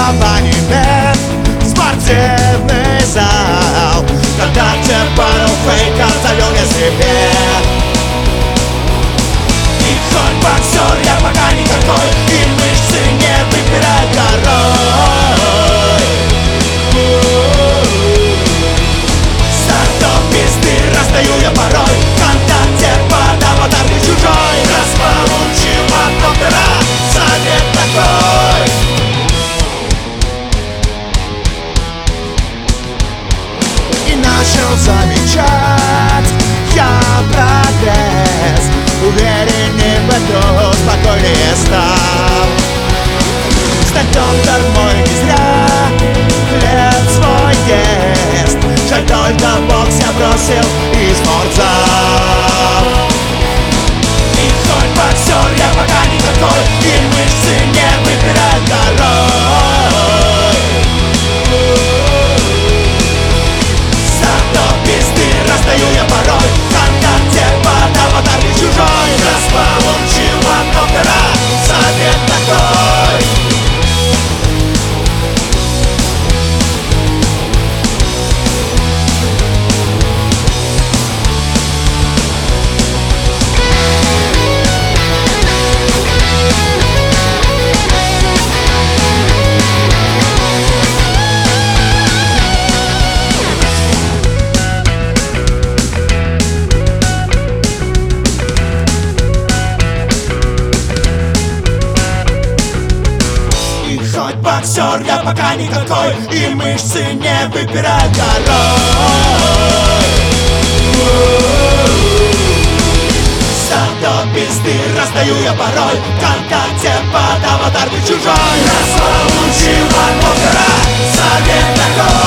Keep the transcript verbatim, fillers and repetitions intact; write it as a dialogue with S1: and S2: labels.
S1: абонемент в спортивный зал. ВКонтакте пару фейков завел я себе. И хоть боксер я пока никакой, и мышцы не выпирают горой. Стартов пизды раздаю я порой. ВКонтакте под аватаркой чужой. Раз получил от доктора совет такой. И начал замечать я прогресс. Увереннее в быту, спокойнее стал. Стать доктор мой не зря хлеб свой ест. Жаль только бокс я бросил и спортзал. И хоть боксер я пока никакой, и мышцы не выпирают горой. Зато пизды раздаю я порой. ВКонтакте под аватаркой чужой. Раз получил от доктора совет такой. Хоть боксер я пока никакой, и мышцы не выпирают горой. Зато пизды раздаю я порой. ВКонтакте под аватаркой чужой. Раз получил от доктора совет такой.